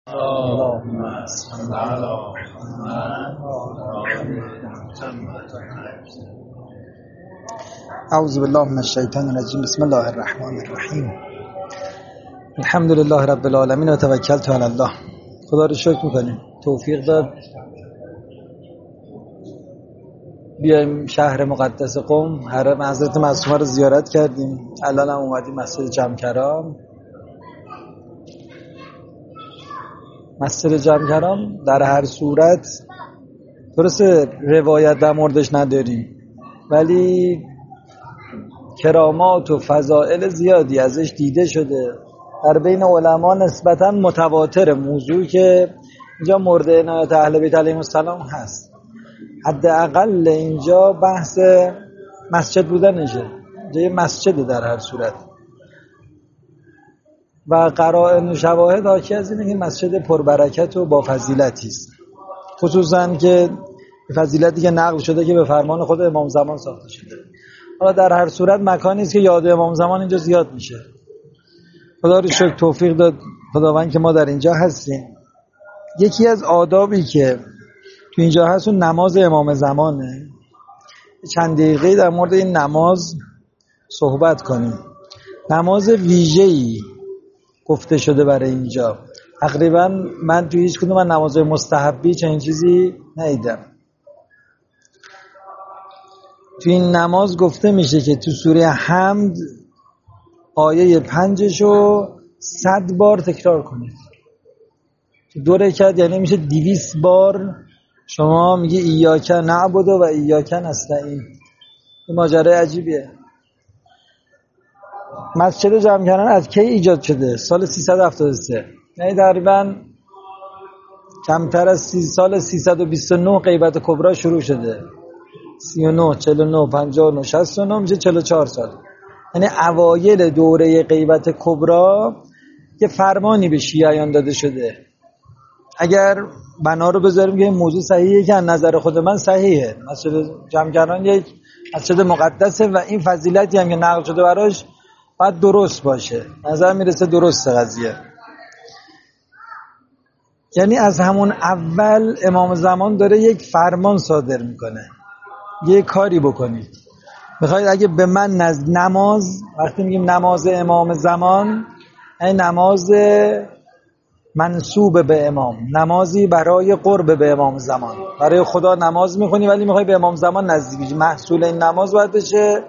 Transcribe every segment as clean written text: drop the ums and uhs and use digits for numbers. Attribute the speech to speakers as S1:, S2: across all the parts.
S1: اللهم صل على محمد وعلى محمد.
S2: اعوذ بالله من الشیطان الرجیم. بسم الله الرحمن الرحیم. الحمد لله رب العالمین و توکلت علی الله. خدا رو شکر میکنیم توفیق داد بیایم شهر مقدس قم، حرم حضرت معصومه رو زیارت کردیم. الان هم اومدیم مسجد جمکران. مسجد جمکران در هر صورت درسته روایت در موردش نداریم، ولی کرامات و فضائل زیادی ازش دیده شده. در بین علما نسبتاً متواتر موضوعی که اینجا مورد عنایت اهل بیت علیهم السلام هست. حداقل اینجا بحث مسجد بودنشه، اینجا یه مسجد در هر صورت، و قرائن و شواهد حاکی از اینه که مسجد پربرکت و با فضیلتی است، خصوصاً که فضیلتی که نقل شده که به فرمان خود امام زمان ساخته شده. حالا در هر صورت مکانی است که یاد امام زمان اینجا زیاد میشه. خدا رو شکر توفیق داد خداوند که ما در اینجا هستیم. یکی از آدابی که تو اینجا هست اون نماز امام زمانه. چند دقیقه در مورد این نماز صحبت کنیم. نماز ویژه‌ای گفته شده برای اینجا. تقریبا من تو هیچ کدوم من نماز مستحبی چنین چیزی ندیدم. تو این نماز گفته میشه که تو سوره حمد آیه 5 رو 100 بار تکرار کنید. تو 2 رکعت یعنی میشه 200 بار شما میگی ایاک نعبد و ایاک نستعین. این ماجرای عجیبیه. مسجد جمکران از کی ایجاد شده؟ سال 373. یعنی تقریبا کمتر از 30 سال 329 غیبت کبرا شروع شده. 39 49 59 69 میشه 44 سال. یعنی اوایل دوره غیبت کبرا یه فرمانی به شیعیان داده شده. اگر بنا رو بذاریم که این موضوع صحیحه، که از نظر خود من صحیحه، مسجد جمکران یک مسجد مقدسه و این فضیلتی هم که نقل شده براش باید درست باشه. نظر میرسه درسته قضیه. یعنی از همون اول امام زمان داره یک فرمان صادر میکنه، یه کاری بکنید. میخواید اگه به من نماز، وقتی میگیم نماز امام زمان، این نماز منسوب به امام، نمازی برای قرب به امام زمان. برای خدا نماز میخونی ولی میخوای به امام زمان نزدیک بشی، محصول این نماز باید بشه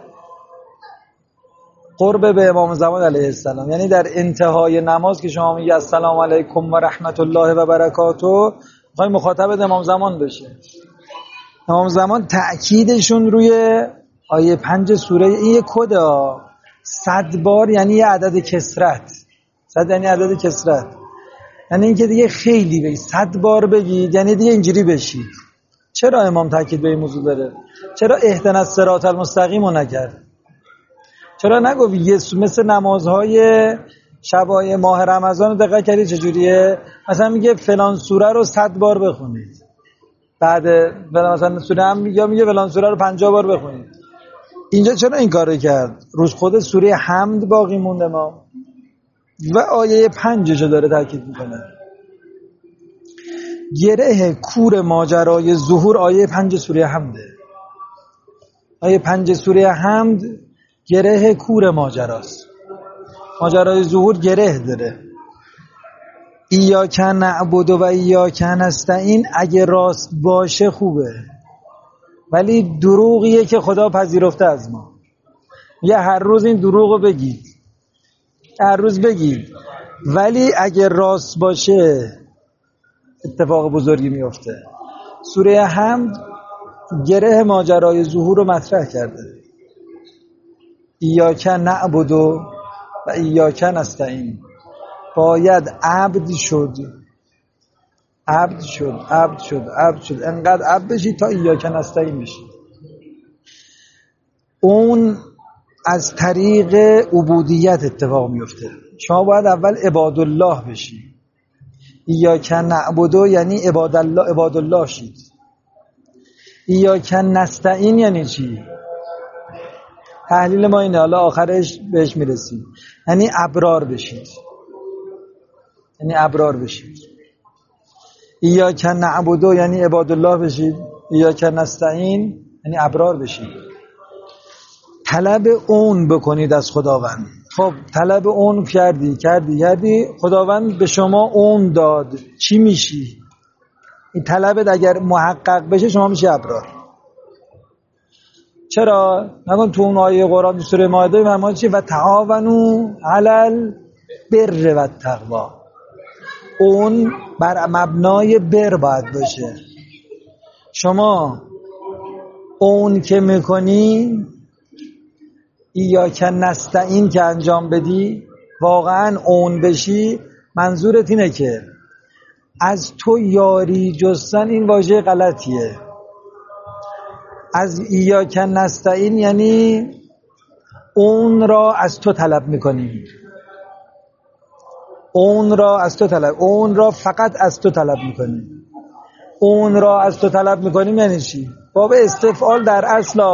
S2: قرب به امام زمان علیه السلام. یعنی در انتهای نماز که شما میگی السلام علیکم و رحمت الله و برکاته، میخوای مخاطب امام زمان بشه. امام زمان تأکیدشون روی آیه 5 سوره، این یک کده 100 بار یعنی یه عدد کثرت. 100 یعنی عدد کثرت، یعنی این که دیگه خیلی بگید 100 بار بگید یعنی دیگه اینجوری بشید. چرا امام تأکید به این موضوع داره؟ چرا اهدنا الصراط المستقیم رو نکرد؟ چرا نگفت مثل نمازهای شبای ماه رمضان دقت کردید چجوریه؟ مثلا میگه فلان سوره رو 100 بار بخونید، بعد مثلا سوره هم میگه فلان سوره رو 50 بار بخونید. اینجا چرا این کارو کرد؟ روز خود سوره حمد باقی مونده ما و آیه 5 داره تاکید میکنه. گره کور ماجرای ظهور آیه 5 سوره حمده. آیه 5 سوره حمد گره کور ماجراست. ماجرای ظهور گره داره. ایاک نعبد و ایاک نستعین اگه راست باشه خوبه، ولی دروغیه که خدا پذیرفته از ما. یه هر روز این دروغو بگید، هر روز بگید، ولی اگه راست باشه اتفاق بزرگی میفته. سوره حمد گره ماجرای ظهور رو مطرح کرده. ایاک نعبد و ایاک نستعین. باید عبد شد، انقدر عبد بشی تا ایاک نستعین بشی. اون از طریق عبودیت اتفاق میفته. شما باید اول عباد الله بشی. ایاک نعبد یعنی عباد الله شید. ایاک نستعین یعنی چی؟ تحلیل ما اینه، حالا آخرش بهش میرسیم. یعنی ابرار بشید. ایاک نعبد یعنی عبادالله بشید، ایاک نستعین یعنی ابرار بشید. طلب اون بکنید از خداوند. خب طلب اون کردی خداوند به شما اون داد، چی میشی؟ این طلبت اگر محقق بشه شما میشی ابرار. چرا؟ نگون تو اون آیه قرآن سوره مائده فرمود چی؟ و تعاونوا علی البر و التقوا. اون بر مبنای بر باید باشه. شما اون که میکنی ایاک نستعین که انجام بدی، واقعا اون بشی، منظورت اینه که از تو یاری جستن این واژه غلطیه. از ایاک نستعین یعنی اون را از تو طلب میکنیم، اون را فقط از تو طلب میکنیم. اون را از تو طلب میکنیم یعنی چی؟ باب استفعال در اصل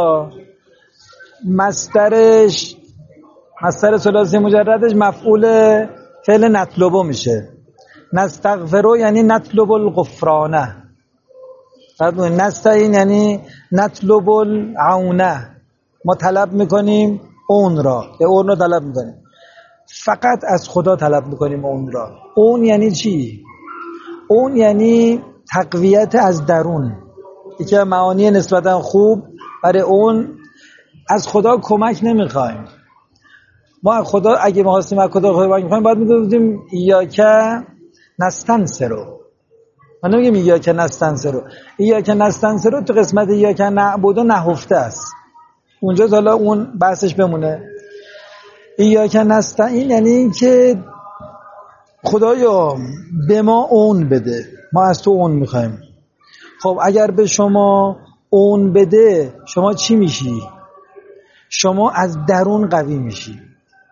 S2: مصدر ثلاثی مجردش مفعول فعل نطلبو میشه. نستغفرو یعنی نطلب الغفرانه، نستعین یعنی نطلب العونه. ما طلب میکنیم اون را، یا اون را طلب میکنیم، فقط از خدا طلب میکنیم اون را. اون یعنی چی؟ اون یعنی تقویت از درون. یکی از معانی نسبتا خوب برای اون، از خدا کمک نمیخوایم. ما از خدا اگه می‌خواستیم از خدا کمک بخوایم باید میگفتیم ایاک نستنصرو. ما نمیگیم ایاک نستنصرو. ایاک نستنصرو تو قسمت ایاک نعبد نهفته است، اونجا حالا اون بحثش بمونه. ایاک نستعین یعنی این که خدایا به ما اون بده، ما از تو اون میخوایم. خب اگر به شما اون بده شما چی میشی؟ شما از درون قوی میشی.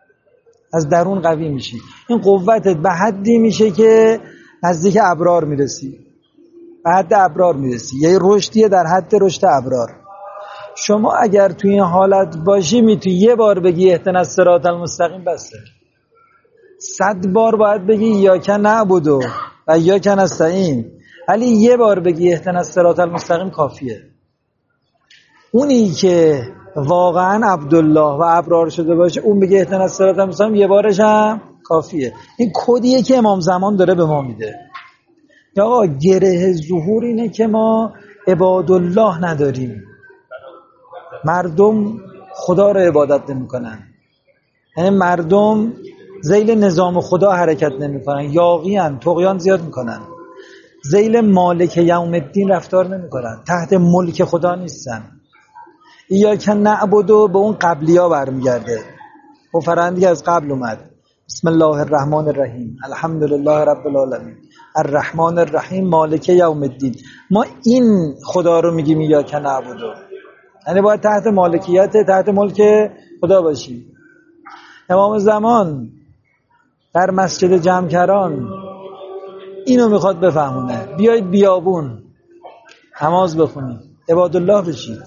S2: این قوتت به حدی میشه که نزدیک ابرار میرسی، به حد ابرار میرسی، یعنی رشدیه در حد رشد ابرار. شما اگر توی این حالت باشی میتونی یه بار بگی اهدنا الصراط المستقیم، بسه. 100 بار باید بگی ایاک نعبد و ایاک نستعین، ولی یه بار بگی اهدنا الصراط المستقیم کافیه. اونی که واقعا عبدالله و ابرار شده باشه اون بگه اهدنا الصراط المستقیم یه بارش هم کافیه. این کدیه که امام زمان داره به ما میده. یا آقا گره ظهور اینه که ما عبادالله نداریم، مردم خدا رو عبادت نمی کنن، یعنی مردم ذیل نظام خدا حرکت نمی کنن، یاغیان، طغیان زیاد می کنن، ذیل مالک یوم الدین رفتار نمی کنن، تحت ملک خدا نیستن. ایاک نعبدو به اون قبلی ها برمیگرده، و فرندی از قبل اومد. بسم الله الرحمن الرحیم الحمدلله رب العالمین الرحمن الرحیم مالک یوم الدین. ما این خدا رو میگیم ایاک نعبدو، یعنی باید تحت مالکیت، تحت ملک خدا باشیم. امام زمان در مسجد جمکران اینو میخواد بفهمونه. بیایید بیابون نماز بخونید، عبادالله بشید.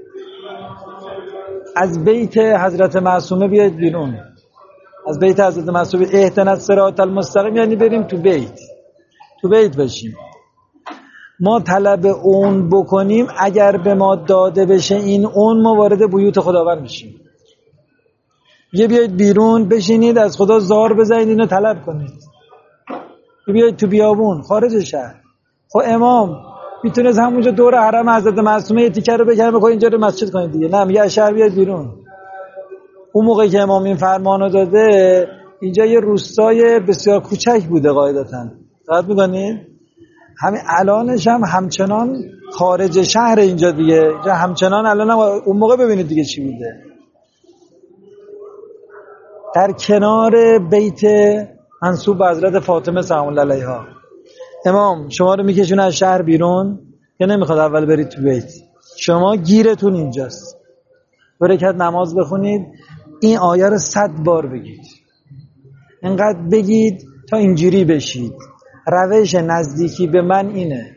S2: از بیت حضرت معصومه بیایید بیرون، از بیت حضرت معصومه اهدنا الصراط المستقیم یعنی بریم تو بیت بشیم. ما طلب اون بکنیم، اگر به ما داده بشه این اون، ما وارد بیوت خداوند میشیم. بیایید بیرون بشینید، از خدا زار بزنید، اینو طلب کنید. بیایید تو بیابون خارج شهر. خب امام میتونست همونجا دور حرم حضرت معصومه یه تیکه رو بکنه بکنید اینجا رو مسجد کنید دیگه. نه، میگه شهر بیاید بیرون. اون موقعی که امام این فرمانو داده اینجا یه روستای بسیار کوچک بوده قاعدتاً. دقت می‌کنید؟ همین الانش هم همچنان خارج شهر اینجا دیگه. اینجا همچنان الان هم اون موقع ببینید دیگه چی بوده. در کنار بیت منسوب به حضرت فاطمه سلام الله علیها، امام شما رو میکشونه از شهر بیرون که نمیخواد اول برید تو بیت، شما گیرتون اینجاست. برکت نماز بخونید، این آیه رو 100 بار بگید، اینقدر بگید تا اینجوری بشید. روش نزدیکی به من اینه.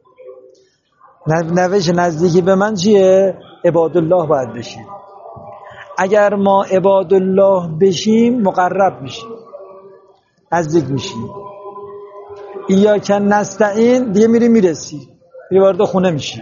S2: روش نزدیکی به من چیه؟ عبادالله باید بشید. اگر ما عبادالله بشیم مقرب میشیم، نزدیک میشیم. ایاک نستعین دیگه میرسی وارد خونه میشی.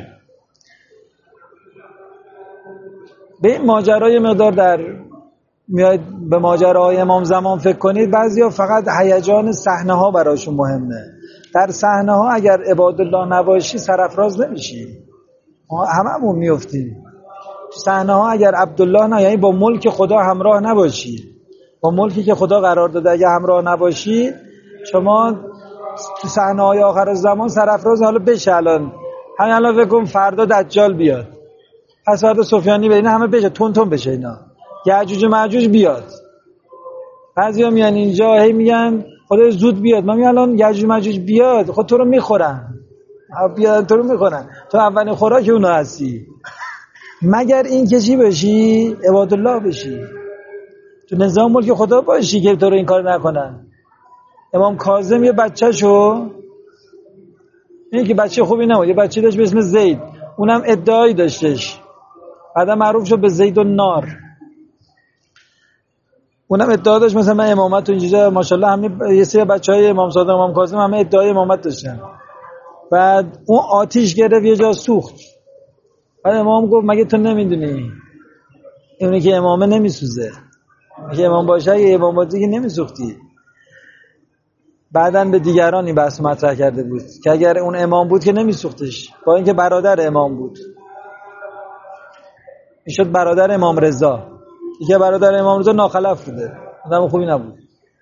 S2: به این ماجرای مقدار در میاد به ماجراهای امام زمان فکر کنید. بعضیا فقط هیجان صحنه ها براشون مهمه. در صحنه ها اگر عبادالله نباشی سرافراز نمیشی، هممون میافتیم. صحنه ها اگر عبدالله نه، یعنی با ملک خدا همراه نباشی، با ملکی که خدا قرار داده اگه همراه نباشی، شما تو صحنه های آخر زمان سرافراز. حالا بشه الان همین الان فکر کن فردا دجال بیاد، پس فردا سفیانی به اینا همه بشه تون تون بشه، اینا یعجوج و ماجوج بیاد. بعضیا میان اینجا هی میگن خدا زود بیاد. من میگم الان یعجوج و ماجوج بیاد خود تو رو میخورن، بیاد تو رو میخورن، تو اولین خوراک اونا هستی. مگر این که چی بشی؟ عبادالله بشی، تو نظام ملک خدا باشی که تو رو این کار نکنن. امام کاظم یه بچه‌شو، این که بچه خوبی نبود، یه بچه داشت به اسم زید، اونم ادعایی داشتش، بعدا معروف شد به زید النار. اونم ادعا داشت مثلا من امامت و اینجوری. ماشاءالله همین یه سری بچهای امام صادق امام کاظم همه ادعای امامت داشتن. بعد اون آتیش گرفت یه جا سوخت. بعد امام گفت مگه تو نمیدونی اونی که امامه نمیسوزه، که امام باشه یه امام باشه که نمیسوختی. بعدن به دیگران این بحث مطرح کرده بود که اگر اون امام بود که نمیسوختش، با اینکه برادر امام بود. میشد برادر امام رضا، که برادر امام رضا ناخلف بوده، آدم خوبی نبود.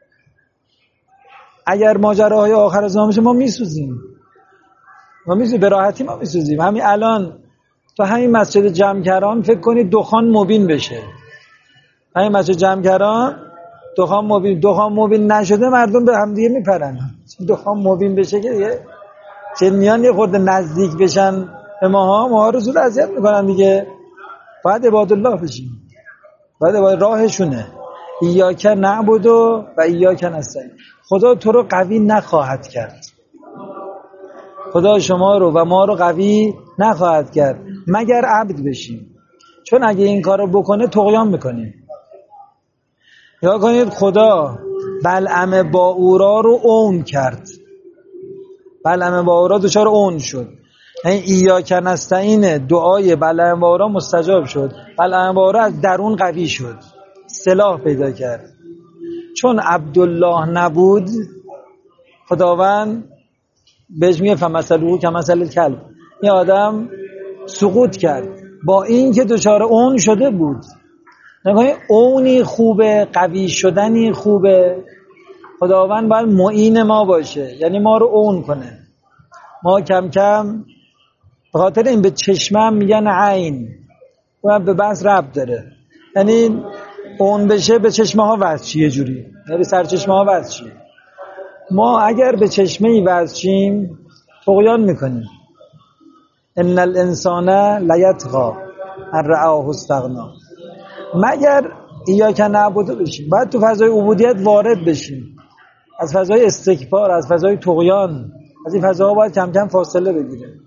S2: اگر ماجراهای آخر زمان بشه ما میسوزیم، به راحتی ما میسوزیم. همین الان تو همین مسجد جمکران فکر کنید دخان مبین بشه، همین مسجد جمکران دخان مبین نشده مردم به هم دیگه میپرن. دخان مبین بشه که دیگه جنیان یه خورده نزدیک بشن به ماها رو زود اذیت میکنن دیگه. باید عبادالله بشیم، باید راهشونه. ایاک نعبد و ایاک نستعین. خدا تو رو قوی نخواهد کرد، خدا شما رو و ما رو قوی نخواهد کرد مگر عبد بشیم. چون اگه این کارو بکنه طغیان میکنیم. یا کنید خدا بلعم باورا رو اون کرد، بلعم باورا دچار اون شد. این ایاک نستعین دعای بلعم باورا مستجاب شد. بلعم باورا از درون قوی شد، سلاح پیدا کرد. چون عبدالله نبود خداوند بهش میگه فمثله کمثل الکلب، این آدم سقوط کرد با این که دچار اون شده بود. نگاه اونی خوبه، قوی شدنی خوبه. خداوند باید معین ما باشه، یعنی ما رو اون کنه. ما کم کم به خاطر این به چشمم میگن عین، و به بحث ربط داره، یعنی اون بشه به چشمه ها وصل چیه، یه جوری به سر چشمه ها وصل چیه. ما اگر به چشمه ای وصل چیم طغیان میکنیم. ان الانسان لیطغی ان رآه استغنا. مگر ایاک نعبد بشیم، باید تو فضای عبودیت وارد بشیم، از فضای استکبار، از فضای طغیان، از این فضاها باید کم کم فاصله بگیریم.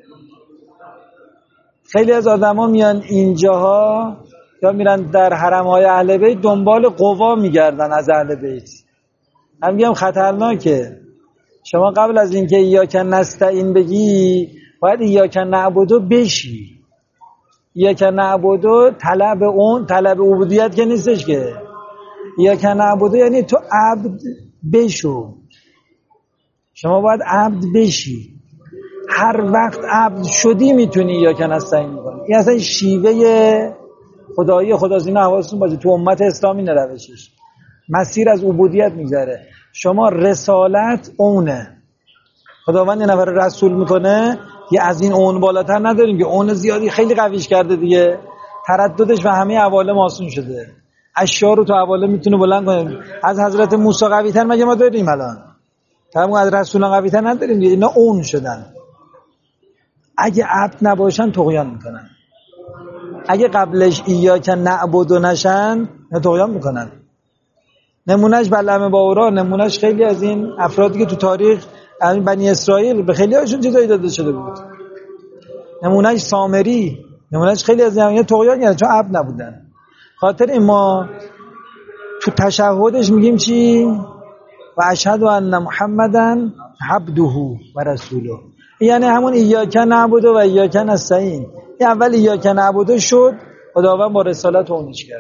S2: خیلی از آدما میان اینجاها یا میرن در حرم‌های اهل بیت دنبال قوا میگردن از اهل بیت. من میگم خطرناکه. شما قبل از اینکه ایاک نستعین بگی باید ایاک نعبد بشی. ایاک نعبد طلب اون، طلب عبودیت که نیستش که. ایاک نعبد یعنی تو عبد بشو. شما باید عبد بشی. هر وقت عبد شدی میتونی ایاک نستعین کنی. این اصلا شیوه خدایی خداست. اینا حواستون باشه، تو امت اسلامی نروشش. مسیر از عبودیت میگذره. شما رسالت اونه. خداوند یه نفر رسول میکنه، یه از این اون بالاتر نداریم که اون زیادی خیلی قویش کرده دیگه. ترددش و همه عوالم آسون شده. اشیا رو تو عوالم میتونه بلند کنه. از حضرت موسی قوی‌تر مگه ما داریم الان؟ تمام از رسولان قوی‌تر نداریم دیگه. اینا اون شدن. اگه عبد نباشن طغیان میکنن. اگه قبلش ایاک نعبد نشن طغیان میکنن. نمونهش بلعم باورا، نمونهش خیلی از این افرادی که تو تاریخ بنی اسرائیل به خیلی هاشون چیزایی داده شده بود. نمونهش سامری، نمونهش خیلی از این طغیان کردن چون عبد نبودن. خاطر این ما تو تشهدش میگیم چی؟ و اشهد ان محمدا عبده و رسوله. یعنی همون ایاک نعبد و ایاک نستعین. این اول ایاک نعبد شد، خداوند با رسالت اونش کرد.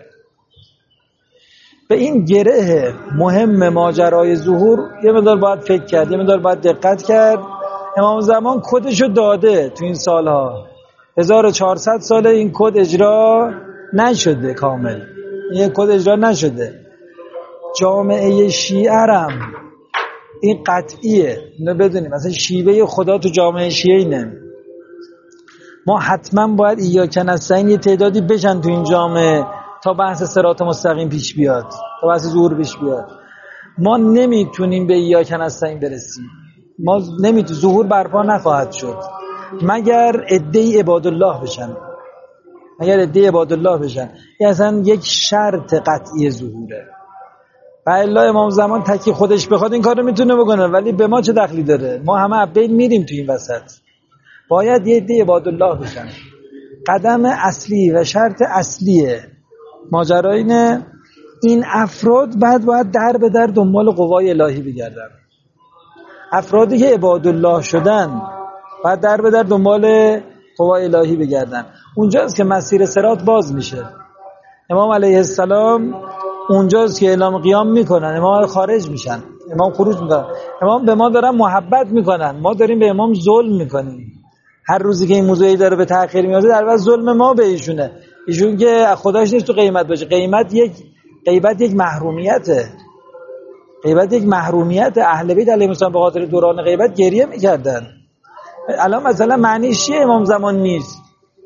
S2: به این گره مهم ماجرای ظهور یه مقدار باید فکر کرد، یه مقدار باید دقت کرد. امام زمان کدشو داده تو این سالها، 1400 ساله این کد اجرا نشده کامل، این کد اجرا نشده. جامعه شیعه هم این قطعیه، اینو بدونیم، مثلا شیوه خدا تو جامعه شیعه اینه. ما حتما باید ایاک نستعین یه تعدادی بشن تو این جامعه تا بحث صراط مستقیم پیش بیاد، تا بحث ظهور پیش بیاد. ما نمیتونیم به ایاک نستعین برسیم، ما نمیتونیم، ظهور برپا نخواهد شد مگر عده‌ای عبادالله بشن، مگر عده‌ای عبادالله بشن. این اصلا یک شرط قطعی ظهوره. و الا امام زمان تکی خودش بخواد این کارو میتونه بکنه، ولی به ما چه دخلی داره؟ ما همه بین میریم تو این وسط. باید یه عده عبادالله بشن. قدم اصلی و شرط اصلی ماجرا اینه، این افراد باید در به در دنبال قوای الهی بگردن. افرادی که عبادالله شدن باید در به در دنبال قوای الهی بگردن. اونجاست که مسیر صراط باز میشه. امام علیه السلام اونجاست که اعلام قیام میکنن، امام خارج میشن، امام خروج میکنن. امام به ما دارن محبت میکنن، ما داریم به امام ظلم میکنیم. هر روزی که این موضوعی داره به تأخیر میاد، در واقع ظلم ما به ایشونه. ایشون که خداش نیست تو قیمت باشه. غیبت یک محرومیته. غیبت یک محرومیت. اهل بیت علیهم السلام به خاطر دوران غیبت گریه میکردن. الان مثلا معنیش چیه امام زمان نیست؟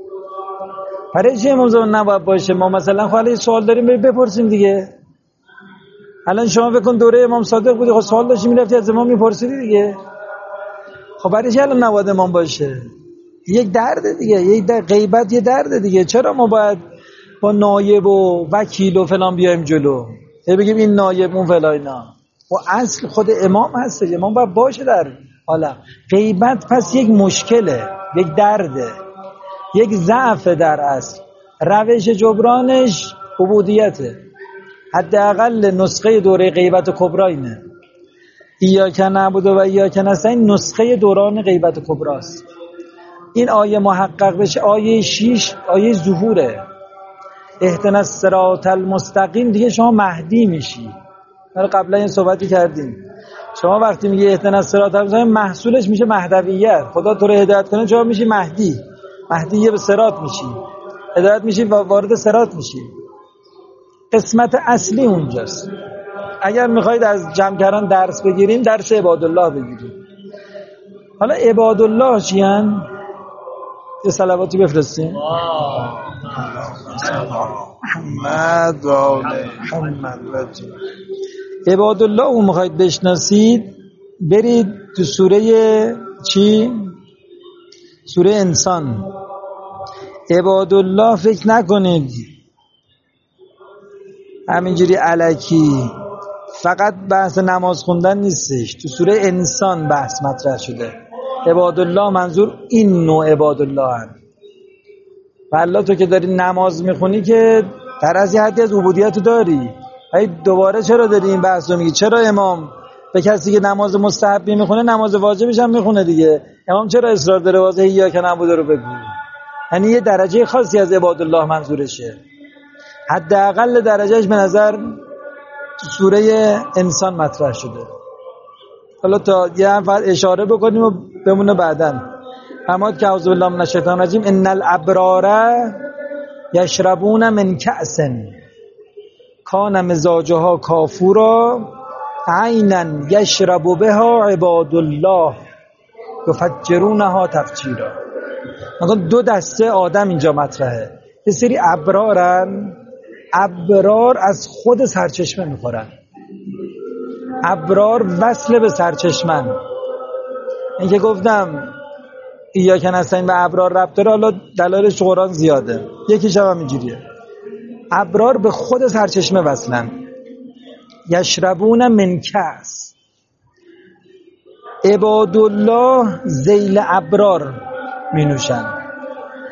S2: برای چی امام زمان نباید باشه؟ ما مثلا خاله سوال داریم بپرسیم دیگه. الان شما بکن دوره امام صادق بودی، خب سوال داشتی میرفتی از امام میپرسیدی دیگه. خب برای چی الان نباید امام باشه؟ یک درد دیگه، یک غیبت یه درد دیگه. چرا ما باید با نایب و وکیل و فلان بیایم جلو؟ بگیم این نایب اون فلاینا. و اصل خود امام هست، امام باید باشه در عالم. غیبت پس یک مشکله، یک درده، یک ضعف در اصل. روش جبرانش عبودیته. حداقل نسخه دوره غیبت کبرا اینه. ایاک نعبد و ایاک نستعین نسخه دوران غیبت کبراست. این آیه محقق بشه، آیه 6 آیه ظهوره. اهدنا الصراط المستقیم، دیگه شما مهدی میشی. ما قبلا این صحبتی کردیم. شما وقتی میگی اهدنا الصراط المستقیم، محصولش میشه مهدویت. خدا تو رو هدایت کنه، شما میشی مهدی. مهدی به صراط میشی، هدایت میشی و وارد صراط میشی. قسمت اصلی اونجاست. اگر میخواید از جمع‌گران درس بگیریم، درس عبادالله بگیریم. حالا عبادالله چیان؟ یه صلواتی بفرستیم. محمد و آل محمد. عبادالله رو میخواید بشناسید، برید تو سوره چی؟ سوره انسان. عبادالله فکر نکنید همینجوری الکی فقط بحث نماز خوندن نیستش. تو سوره انسان بحث مطرح شده. عبادالله منظور این نوع عبادالله هست. والله تو که داری نماز میخونی که در از یه حدی از عبودیت داری. دوباره چرا داری این بحث رو میگی؟ چرا امام به کسی که نماز مستحبی میخونه نماز واجبش هم میخونه دیگه؟ امام چرا اصرار داره واضحه یا که نبود رو بگو؟ یعنی یه درجه خاصی از عبادالله منظورشه. حداقل درجهش به نظر تو سوره انسان مطرح شده. حالا تا یه فقط اشاره بکنیم و بمونه بعدن. فرمود که اعوذ بالله من الشیطان الرجیم ان الابرار یشربون من کأس کان مزاجها کافورا عینا یشرب بها عباد الله یفجرونها تفجیرا. مثلا دو دسته آدم اینجا مطرحه. یه سری ابرارن، ابرار از خود سرچشمه میخورن. ابرار وصل به سرچشمن. این که گفتم ایاک نستعین به ابرار ربط داره، حالا دلایلش قرآن زیاده. یکیش هم اینجوریه، ابرار به خود سرچشمه وصلن. یشربون من کأس. عبادالله ذیل ابرار می نوشن،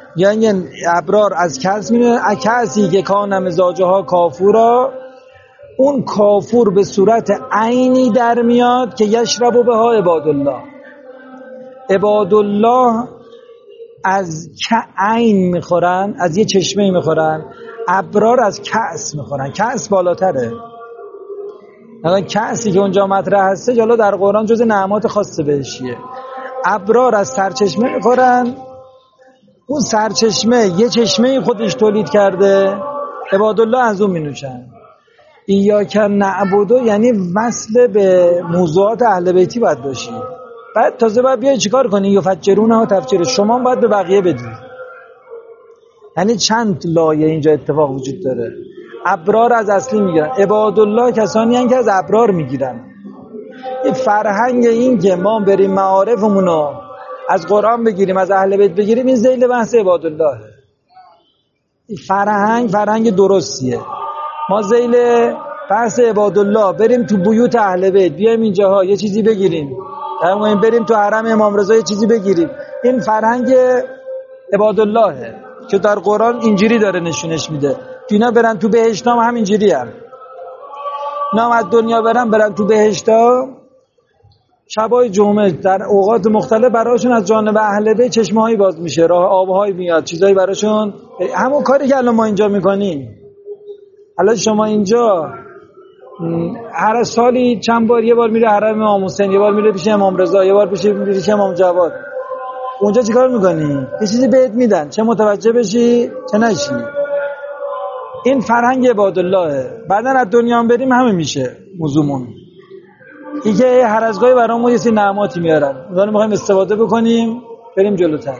S2: یعنی ابرار از کأس می نوشن. کأسی که کان مزاجها کافورا، اون کافور به صورت عینی در میاد که یشرب بها عبادالله. عبادالله از عین میخورن، از یه چشمه میخورن، ابرار از کأس میخورن. کأس بالاتره. مثلا کأسی که اونجا مطرح هسته جالا در قرآن جز نعمات خاص بهشیه. ابرار از سرچشمه میخورن، اون سرچشمه یه چشمه خودش تولید کرده، عبادالله از اون مینوشن. ایاک نعبدو یعنی وصل به موضوعات اهل بیتی باید باشی. بعد تازه باید بیای چیکار کنی؟ یفجرونه ها تفجیر، شما باید به بقیه بدی. یعنی چند لایه اینجا اتفاق وجود داره. ابرار از اصلی میگیرن، عبادالله کسانی هستند که از ابرار میگیرن. این فرهنگ این که ما بریم معارفمونو از قرآن بگیریم، از اهل بیت بگیریم، این ذیل بحث عبادالله. این فرهنگ درستیه. ما ذیل بحث عبادالله بریم تو بیوت اهل بیت، بیایم اینجاها یه چیزی بگیریم، بریم تو حرم امام رضا یه چیزی بگیریم. این فرهنگ عبادالله که در قرآن اینجوری داره نشونش میده. اینا برن تو بهشت هم اینجوری هم. اینا از دنیا برن تو بهشت ها، شبای جمعه در اوقات مختلف براشون از جانب اهل بیت چشمه هایی باز میشه، راه آبهایی میاد، چیزایی براشون. همون کاری که الان ما اینجا میکنیم. الان شما اینجا هر سالی چند بار، یه بار میره حرم امام حسین، یه بار میره پیش امام رضا، یه بار پیش امام جواد. اونجا چیکار میکنی؟ یه چیزی بهت میدن، چه متوجه بشی چه نشی. این فرهنگ عبادالله. بعدن از دنیا هم بریم همه میشه موضوعمون. دیگه هر از گاهی برامون یه سری نعماتی میارن، اونها میخوایم استفاده بکنیم بریم جلوتر.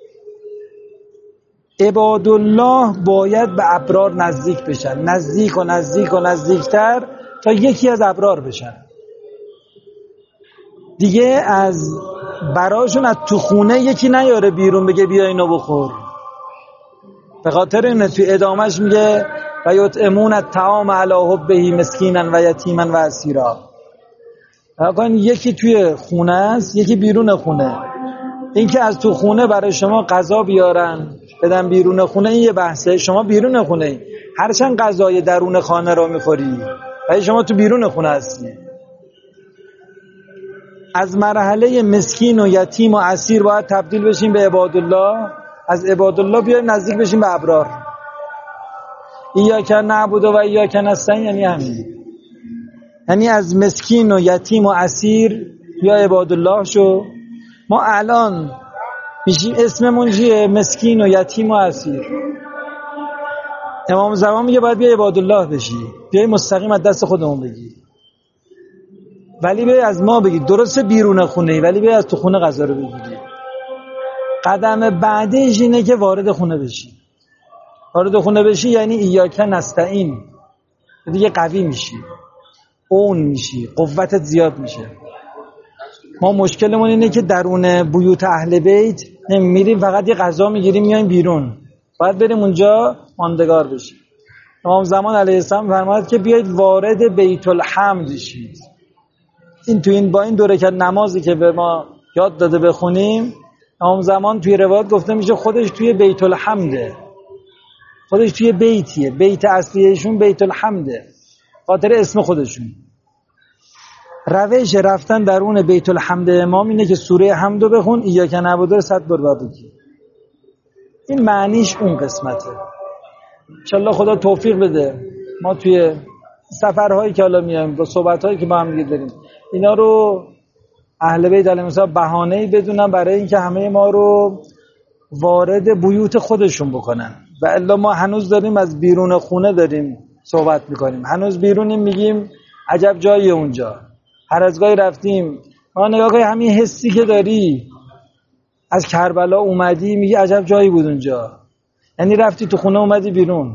S2: عبادالله باید به ابرار نزدیک بشن، نزدیک و نزدیکتر تا یکی از ابرار بشن. دیگه از براشون از تو خونه یکی نیاره بیرون بگه بیا اینو بخور. به خاطر اینه تو ادامهش میگه و یطعمون الطعام علی حبه مسکینا و یتیما و اسیرا. واقعا یکی توی خونه است، یکی بیرون خونه. این که از تو خونه برای شما غذا بیارن بدن بیرون خونه، این یه بحثه. شما بیرون خونه هرچند غذای درون خانه رو میخوری ولی شما تو بیرون خونه هستی. از مرحله مسکین و یتیم و اسیر باید تبدیل بشیم به عبادالله، از عبادالله بیایم نزدیک بشیم به ابرار. ایاک نعبد و ایاک نستعین یعنی همین. یعنی از مسکین و یتیم و اسیر یا عبادالله شو. ما الان میشیم اسممون چیه؟ مسکین و یتیم و اسیر. امام زمان میگه باید بیا عبادالله بشی، بیای مستقیم از دست خودمون بگی، ولی بیای از ما بگی. درست بیرون خونه ای ولی بیای از تو خونه غذا رو بگیری. قدم بعدش اینه که وارد خونه بشی. وارد خونه بشی یعنی ایاک نستعین، دیگه قوی میشی، اون میشی، قوتت زیاد میشه. ما مشکلمون اینه که درون بیوت اهل بیت نمیریم، فقط یه غذا میگیریم میایم بیرون. باید بریم اونجا ماندگار بشیم. امام زمان علیه السلام فرمود که بیایید وارد بیت الحمد شید. این با این دو رکعت نمازی که به ما یاد داده بخونیم، امام زمان توی روایت گفته میشه خودش توی بیت الحمده، خودش توی بیتیه، بیت اصلیشون بیت الحمده، خاطر اسم خودشون. روش رفتن درون بیت الحمد امام اینه که سوره حمدو بخون، ایاک نعبد رو 100 بار بگی. این معنیش اون قسمته. انشالله خدا توفیق بده ما توی سفرهایی که حالا میایم با صحبتهایی که با هم دیگه داریم اینا رو اهل بیت علیهم السلام بهانه‌ای بدونن برای اینکه همه ما رو وارد بیوت خودشون بکنن. و الا ما هنوز داریم از بیرون خونه داریم صحبت میکنیم، هنوز بیرونیم، میگیم عجب جایی اونجا. هر از گاهی رفتیم ما نگاه کنیم همین حسی که داری از کربلا اومدی میگی عجب جایی بود اونجا، یعنی رفتی تو خونه اومدی بیرون.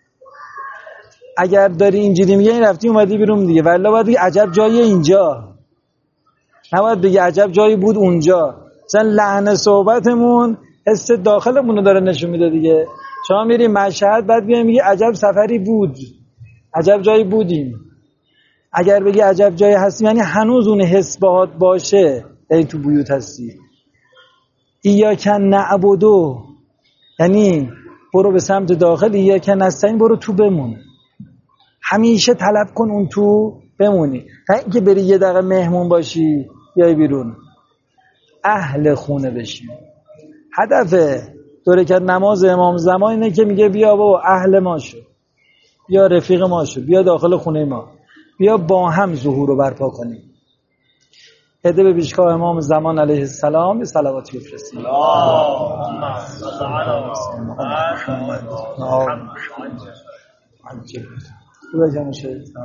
S2: اگر داری اینجوری میگی این رفتی اومدی بیرون دیگه، والله باید بگی عجب جایی اینجا، نباید بگی عجب جایی بود اونجا. مثلا لحن صحبتمون حس داخلمون رو داره نشون میده دیگه. شما میری مشهد بعد بیای میگی عجب سفری بود، عجب جایی بودیم. اگر بگی عجب جایی هستیم یعنی هنوز اون حس باهات باشه، یعنی تو بیوت هستی. ایاک نعبدو یعنی برو به سمت داخل، ایاک نستعین برو تو بمون. همیشه طلب کن اون تو بمونی، تا اینکه بری یه دقیقه مهمون باشی بیای بیرون اهل خونه بشی. هدف دو رکعت نماز امام زمان اینه که میگه بیا بابا اهل ما شو، بیا رفیق ما شو، بیا داخل خونه ما، بیا با هم ظهور رو برپا کنیم. هده به پیشگاه امام زمان علیه السلام به صلواتی بفرستیم.
S1: اللهم صل علی محمد.
S2: محمد.